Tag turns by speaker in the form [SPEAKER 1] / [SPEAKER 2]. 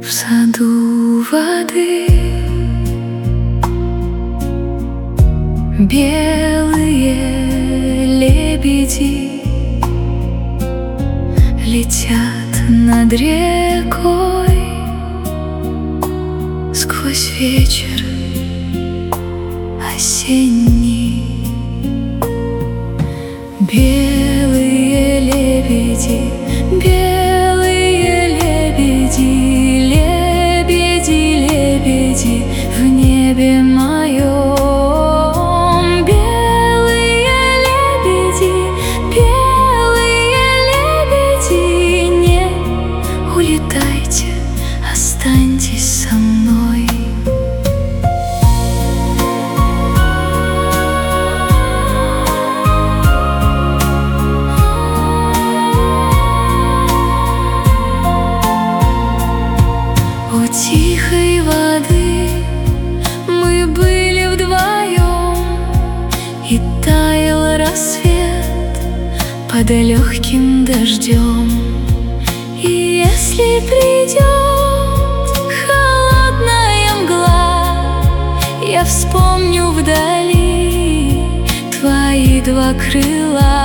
[SPEAKER 1] в саду воды. Белые лебеди летят над рекой сквозь вечер осенний. Белые лебеди, белые лебеди, лебеди, лебеди в небе моем. Белые лебеди, белые лебеди, не улетайте, останьтесь со мной. У тихой воды мы были вдвоем, и таял рассвет под легким дождем. И если придет холодная мгла, я вспомню вдали твои два крыла.